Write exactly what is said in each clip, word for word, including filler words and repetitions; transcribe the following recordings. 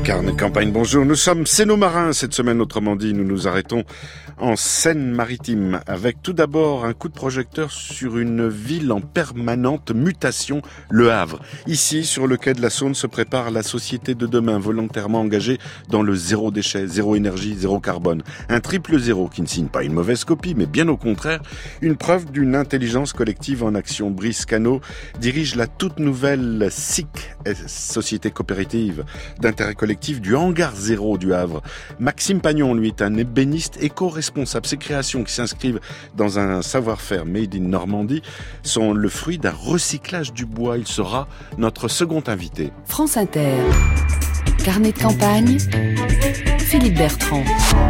Carnet de campagne, bonjour. Nous sommes Sénomarins cette semaine, autrement dit. Nous nous arrêtons en Seine-Maritime avec tout d'abord un coup de projecteur sur une ville en permanente mutation, Le Havre. Ici, sur le quai de la Saône, se prépare la société de demain, volontairement engagée dans le zéro déchet, zéro énergie, zéro carbone. Un triple zéro qui ne signe pas une mauvaise copie, mais bien au contraire, une preuve d'une intelligence collective en action. Brice Cano dirige la toute nouvelle S I C, Société coopérative d'intérêt collectif du hangar zéro du Havre. Maxime Pagnon, lui, est un ébéniste éco-responsable. Ses créations qui s'inscrivent dans un savoir-faire made in Normandie sont le fruit d'un recyclage du bois. Il sera notre second invité. France Inter. Carnet de campagne. Philippe Bertrand.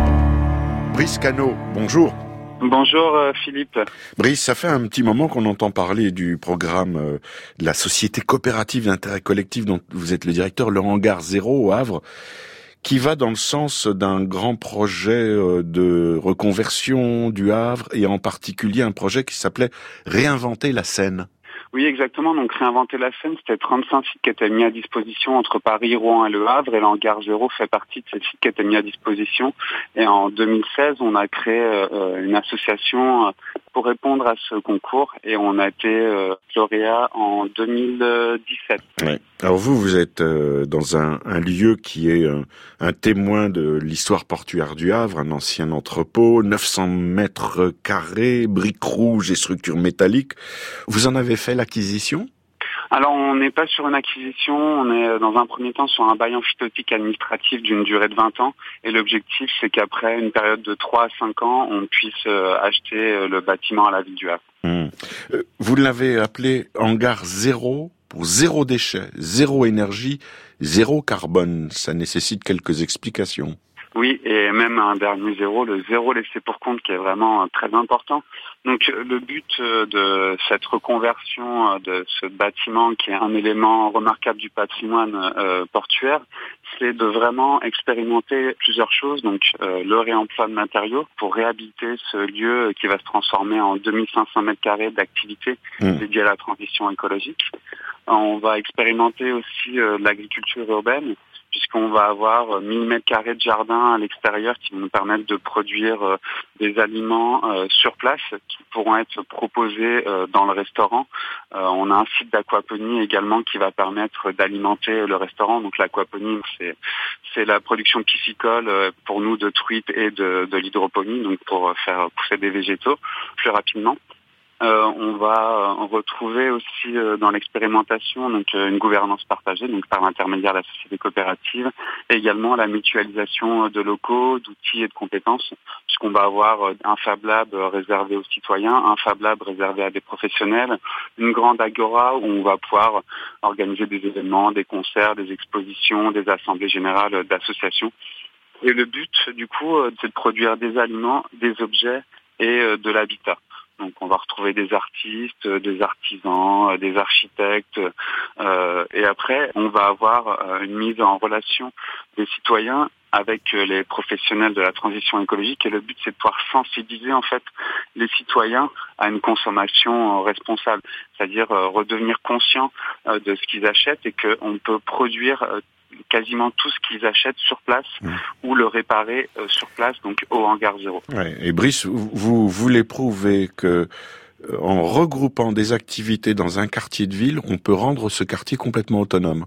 Brice Cano, bonjour. Bonjour euh, Philippe. Brice, ça fait un petit moment qu'on entend parler du programme euh, de la Société coopérative d'intérêt collectif dont vous êtes le directeur, le hangar zéro au Havre, qui va dans le sens d'un grand projet euh, de reconversion du Havre et en particulier un projet qui s'appelait Réinventer la Seine. Oui, exactement. Donc, Réinventer la Seine, c'était trente-cinq sites qui étaient mis à disposition entre Paris, Rouen et Le Havre. Et l'hangar zéro fait partie de ces sites qui étaient mis à disposition. Et en deux mille seize, on a créé euh, une association euh, pour répondre à ce concours. Et on a été euh, lauréat en deux mille dix-sept. Ouais. Alors vous, vous êtes euh, dans un, un lieu qui est euh, un témoin de l'histoire portuaire du Havre, un ancien entrepôt, neuf cents mètres carrés, briques rouges et structures métalliques. Vous en avez fait l'acquisition ? Alors, on n'est pas sur une acquisition, on est dans un premier temps sur un bail amphithéotique administratif d'une durée de vingt ans. Et l'objectif, c'est qu'après une période de trois à cinq ans, on puisse euh, acheter euh, le bâtiment à la ville du Havre. Mmh. Euh, vous l'avez appelé hangar zéro pour zéro déchet, zéro énergie, zéro carbone. Ça nécessite quelques explications. Oui, et même un dernier zéro, le zéro laissé pour compte, qui est vraiment très important. Donc le but de cette reconversion de ce bâtiment, qui est un élément remarquable du patrimoine euh, portuaire, c'est de vraiment expérimenter plusieurs choses. Donc euh, le réemploi de matériaux pour réhabiliter ce lieu qui va se transformer en deux mille cinq cents mètres carrés d'activité mmh. dédiée à la transition écologique. On va expérimenter aussi euh, l'agriculture urbaine, puisqu'on va avoir mille mètres carrés de jardin à l'extérieur qui vont nous permettre de produire euh, des aliments euh, sur place qui pourront être proposés euh, dans le restaurant. Euh, on a un site d'aquaponie également qui va permettre d'alimenter le restaurant. Donc l'aquaponie, c'est, c'est la production piscicole euh, pour nous de truites et de, de l'hydroponie, donc pour faire pousser des végétaux plus rapidement. Euh, on va euh, retrouver aussi euh, dans l'expérimentation donc euh, une gouvernance partagée, donc par l'intermédiaire de la société coopérative, et également la mutualisation de locaux, d'outils et de compétences, puisqu'on va avoir euh, un Fab Lab réservé aux citoyens, un Fab Lab réservé à des professionnels, une grande agora où on va pouvoir organiser des événements, des concerts, des expositions, des assemblées générales d'associations. Et le but, du coup, euh, c'est de produire des aliments, des objets et euh, de l'habitat. Donc on va retrouver des artistes, des artisans, des architectes, euh, et après on va avoir euh, une mise en relation des citoyens avec euh, les professionnels de la transition écologique. Et le but, c'est de pouvoir sensibiliser en fait les citoyens à une consommation euh, responsable, c'est-à-dire euh, redevenir conscients euh, de ce qu'ils achètent et qu'on peut produire euh, quasiment tout ce qu'ils achètent sur place mmh. ou le réparer euh, sur place, donc au hangar zéro. Ouais. Et Brice, vous, vous voulez prouver que euh, en regroupant des activités dans un quartier de ville, on peut rendre ce quartier complètement autonome.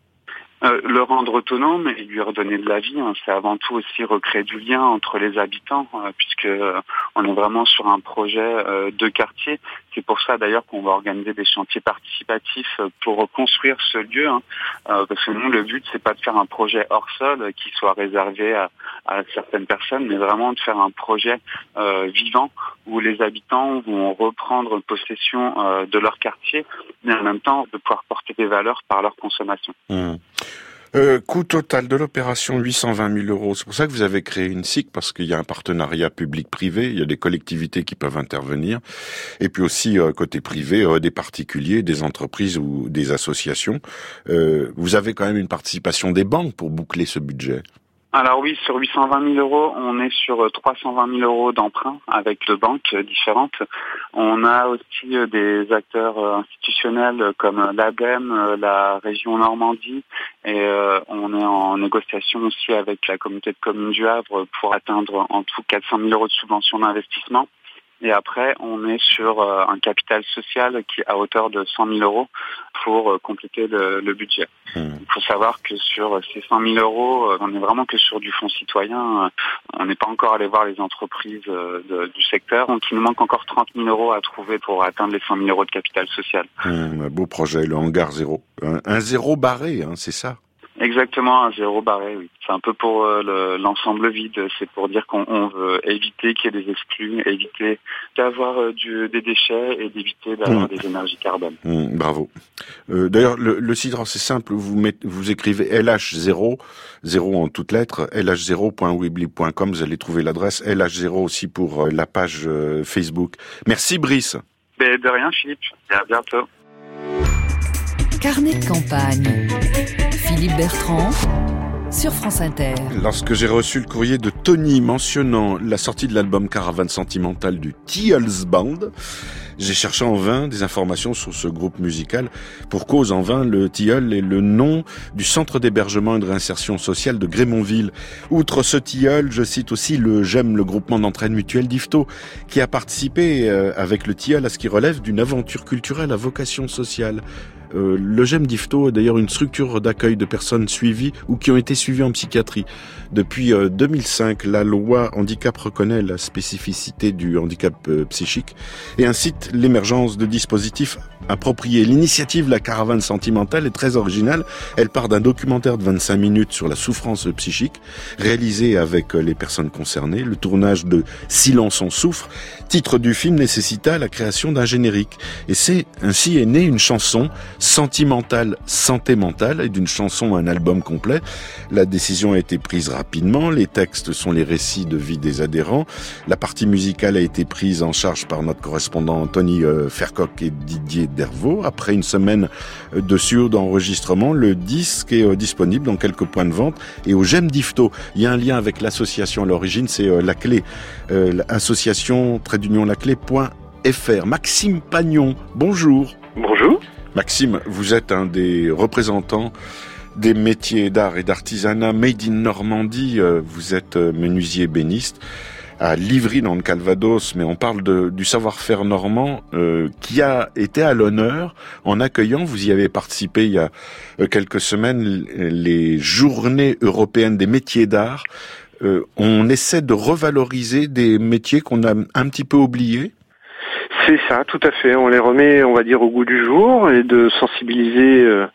Euh, le rendre autonome et lui redonner de la vie, hein, c'est avant tout aussi recréer du lien entre les habitants, euh, puisque euh, on est vraiment sur un projet euh, de quartier. C'est pour ça d'ailleurs qu'on va organiser des chantiers participatifs pour reconstruire ce lieu, hein, euh, parce que nous, le but, c'est pas de faire un projet hors sol qui soit réservé à, à certaines personnes, mais vraiment de faire un projet euh, vivant où les habitants vont reprendre possession euh, de leur quartier, mais en même temps de pouvoir porter des valeurs par leur consommation. Mmh. Euh, coût total de l'opération huit cent vingt mille euros. C'est pour ça que vous avez créé une S I C, parce qu'il y a un partenariat public-privé, il y a des collectivités qui peuvent intervenir, et puis aussi euh, côté privé, euh, des particuliers, des entreprises ou des associations. Euh, vous avez quand même une participation des banques pour boucler ce budget. Alors oui, sur huit cent vingt mille euros, on est sur trois cent vingt mille euros d'emprunt avec deux banques différentes. On a aussi des acteurs institutionnels comme l'A D E M, la région Normandie, et on est en négociation aussi avec la communauté de communes du Havre pour atteindre en tout quatre cent mille euros de subvention d'investissement. Et après, on est sur un capital social qui est à hauteur de cent mille euros pour compléter le, le budget. Mmh. Il faut savoir que sur ces cent mille euros, on n'est vraiment que sur du fonds citoyen. On n'est pas encore allé voir les entreprises de, du secteur. Donc, il nous manque encore trente mille euros à trouver pour atteindre les cent mille euros de capital social. Mmh, un beau projet, le hangar zéro. Un, un zéro barré, hein, c'est ça? Exactement, un zéro barré, oui. C'est un peu pour euh, le, l'ensemble vide. C'est pour dire qu'on on veut éviter qu'il y ait des exclus, éviter d'avoir euh, du, des déchets et d'éviter d'avoir mmh. des énergies carbone. Mmh, bravo. Euh, d'ailleurs, le, le site, c'est simple. Vous, mettez, vous écrivez L H zéro, zéro en toutes lettres, L H zéro point weebly point com. Vous allez trouver l'adresse. L H zéro aussi pour euh, la page euh, Facebook. Merci Brice. Ben, de rien Philippe. Et à bientôt. Carnet de campagne. Philippe Bertrand, sur France Inter. Lorsque j'ai reçu le courrier de Tony mentionnant la sortie de l'album Caravane Sentimentale du Tilleuls Band, j'ai cherché en vain des informations sur ce groupe musical. Pour cause, en vain, le Tilleul est le nom du centre d'hébergement et de réinsertion sociale de Grémonville. Outre ce Tilleul, je cite aussi le G E M, le groupement d'entraide mutuelle d'Yvetot, qui a participé euh, avec le Tilleul à ce qui relève d'une aventure culturelle à vocation sociale. Euh, le G E M d'Yvetot est d'ailleurs une structure d'accueil de personnes suivies ou qui ont été suivies en psychiatrie. Depuis euh, deux mille cinq, la loi handicap reconnaît la spécificité du handicap euh, psychique et incite l'émergence de dispositifs appropriés. L'initiative La Caravane Sentimentale est très originale. Elle part d'un documentaire de vingt-cinq minutes sur la souffrance psychique, réalisé avec les personnes concernées. Le tournage de Silence on souffre, titre du film, nécessita la création d'un générique. Et c'est ainsi est née une chanson sentimentale, santé mentale, et d'une chanson un album complet. La décision a été prise rapidement. Les textes sont les récits de vie des adhérents. La partie musicale a été prise en charge par notre correspondant Tony euh, Fercoq et Didier Dervaux. Après une semaine de studio d'enregistrement, le disque est euh, disponible dans quelques points de vente et au G E M d'Yvetot. Il y a un lien avec l'association à l'origine, c'est euh, La Clé, euh, l'association trait d'union laclé point f r. Maxime Pagnon, bonjour. Bonjour. Maxime, vous êtes un des représentants des métiers d'art et d'artisanat Made in Normandie. Vous êtes menuisier ébéniste à Livry dans le Calvados, mais on parle de, du savoir-faire normand euh, qui a été à l'honneur en accueillant, vous y avez participé il y a quelques semaines, les journées européennes des métiers d'art. Euh, on essaie de revaloriser des métiers qu'on a un petit peu oubliés. C'est ça, tout à fait. On les remet, on va dire, au goût du jour et de sensibiliser euh,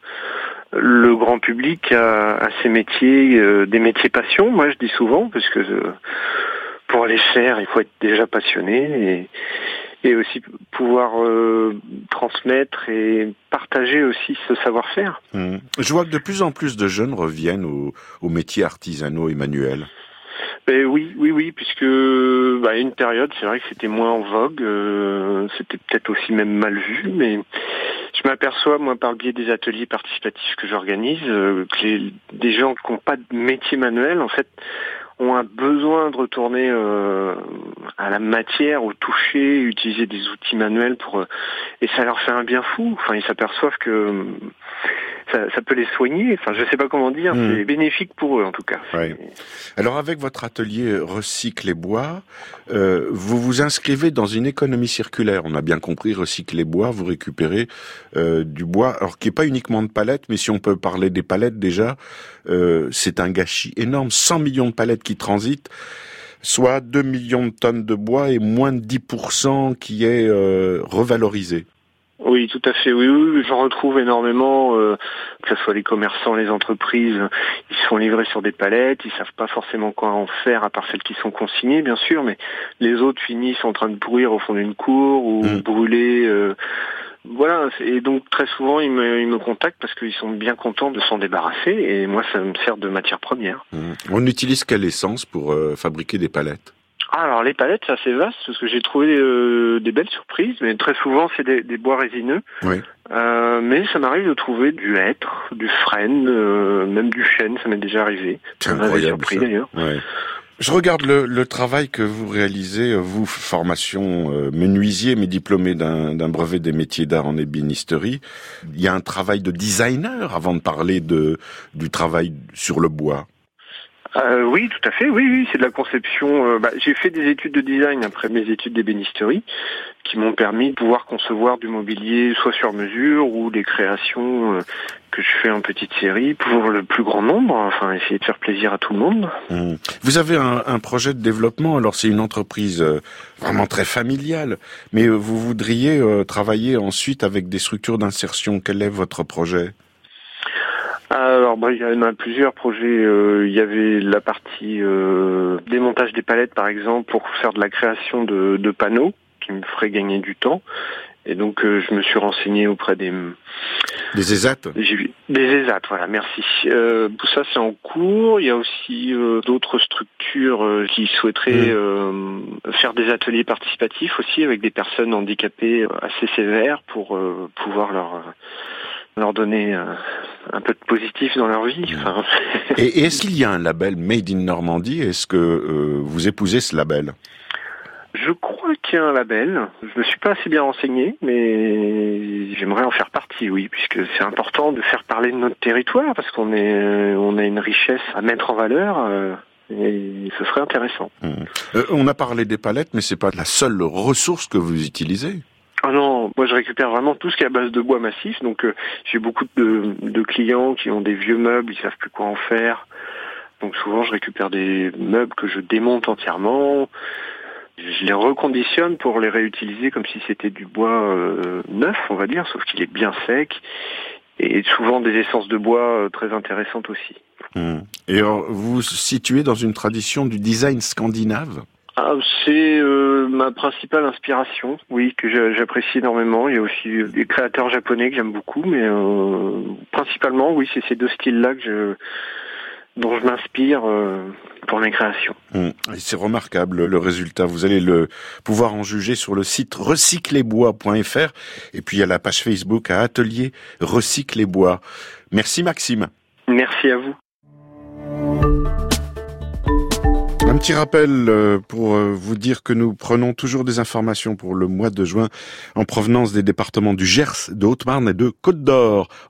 le grand public à, à ces métiers, euh, des métiers passion. Moi, je dis souvent, parce que euh, pour les faire, il faut être déjà passionné et, et aussi pouvoir euh, transmettre et partager aussi ce savoir-faire. Mmh. Je vois que de plus en plus de jeunes reviennent aux, aux métiers artisanaux et manuels. Ben oui, oui, oui, puisque bah, à une période, c'est vrai que c'était moins en vogue, euh, c'était peut-être aussi même mal vu, mais je m'aperçois, moi, par le biais des ateliers participatifs que j'organise, euh, que les, des gens qui n'ont pas de métier manuel, en fait, ont un besoin de retourner euh, à la matière, au toucher, utiliser des outils manuels pour euh, et ça leur fait un bien fou. Enfin, ils s'aperçoivent que ça, ça peut les soigner. Enfin, je sais pas comment dire. Mmh. C'est bénéfique pour eux en tout cas. Ouais. Alors, avec votre atelier Recycle et Bois, euh, vous vous inscrivez dans une économie circulaire. On a bien compris, Recycle et Bois, vous récupérez euh, du bois, alors qui est pas uniquement de palettes, mais si on peut parler des palettes déjà, euh, c'est un gâchis énorme. cent millions de palettes qui transitent, soit deux millions de tonnes de bois et moins de dix pour cent qui est euh, revalorisé. Oui, tout à fait. Oui, oui, j'en retrouve énormément, euh, que ce soit les commerçants, les entreprises, ils se font livrer sur des palettes, ils savent pas forcément quoi en faire, à part celles qui sont consignées, bien sûr, mais les autres finissent en train de pourrir au fond d'une cour ou mmh. brûler. Euh, voilà, et donc très souvent ils me, ils me contactent parce qu'ils sont bien contents de s'en débarrasser, et moi ça me sert de matière première. Mmh. On utilise quelle essence pour euh, fabriquer des palettes ? Ah, alors les palettes, c'est assez vaste, parce que j'ai trouvé euh, des belles surprises, mais très souvent c'est des, des bois résineux, oui. Euh, mais ça m'arrive de trouver du hêtre, du frêne, euh, même du chêne, ça m'est déjà arrivé. C'est ça m'avait incroyable, surpris ça. d'ailleurs. Ouais. Je regarde le, le travail que vous réalisez, vous, formation euh, menuisier, mais diplômé d'un, d'un brevet des métiers d'art en ébénisterie. Il y a un travail de designer avant de parler de, du travail sur le bois. Euh, oui, tout à fait. Oui, oui, c'est de la conception. Euh, bah, j'ai fait des études de design après mes études d'ébénisterie, qui m'ont permis de pouvoir concevoir du mobilier soit sur mesure ou des créations euh, que je fais en petite série pour le plus grand nombre. Enfin, essayer de faire plaisir à tout le monde. Mmh. Vous avez un, un projet de développement. Alors, c'est une entreprise euh, vraiment très familiale, mais euh, vous voudriez euh, travailler ensuite avec des structures d'insertion. Quel est votre projet ? Alors, bah, il y en a plusieurs projets. Euh, il y avait la partie euh, démontage des palettes, par exemple, pour faire de la création de, de panneaux qui me ferait gagner du temps. Et donc, euh, je me suis renseigné auprès des... Des ESAT ? J'ai vu des ESAT, voilà, merci. Euh, tout ça, c'est en cours. Il y a aussi euh, d'autres structures euh, qui souhaiteraient euh, faire des ateliers participatifs aussi avec des personnes handicapées assez sévères pour euh, pouvoir leur... Euh, leur donner euh, un peu de positif dans leur vie. Enfin... Et, et est-ce qu'il y a un label Made in Normandie ? Est-ce que euh, vous épousez ce label ? Je crois qu'il y a un label. Je me suis pas assez bien renseigné, mais j'aimerais en faire partie, oui, puisque c'est important de faire parler de notre territoire, parce qu'on est, on a une richesse à mettre en valeur. Euh... Et ce serait intéressant. Mmh. Euh, on a parlé des palettes, mais c'est pas la seule ressource que vous utilisez. Ah non, moi je récupère vraiment tout ce qui est à base de bois massif, donc euh, j'ai beaucoup de, de clients qui ont des vieux meubles, ils savent plus quoi en faire, donc souvent je récupère des meubles que je démonte entièrement, je les reconditionne pour les réutiliser comme si c'était du bois euh, neuf, on va dire, sauf qu'il est bien sec, et souvent des essences de bois euh, très intéressantes aussi. Mmh. Et alors, vous vous situez dans une tradition du design scandinave ? Ah, c'est euh, ma principale inspiration, oui, que j'apprécie énormément. Il y a aussi des créateurs japonais que j'aime beaucoup, mais euh, principalement, oui, c'est ces deux styles-là que je, dont je m'inspire euh, pour mes créations. Mmh. Et c'est remarquable le résultat. Vous allez le pouvoir en juger sur le site recyclezbois point f r et puis il y a la page Facebook à Atelier Recycle les Bois. Merci Maxime. Merci à vous. Un petit rappel pour vous dire que nous prenons toujours des informations pour le mois de juin en provenance des départements du Gers, de Haute-Marne et de Côte-d'Or.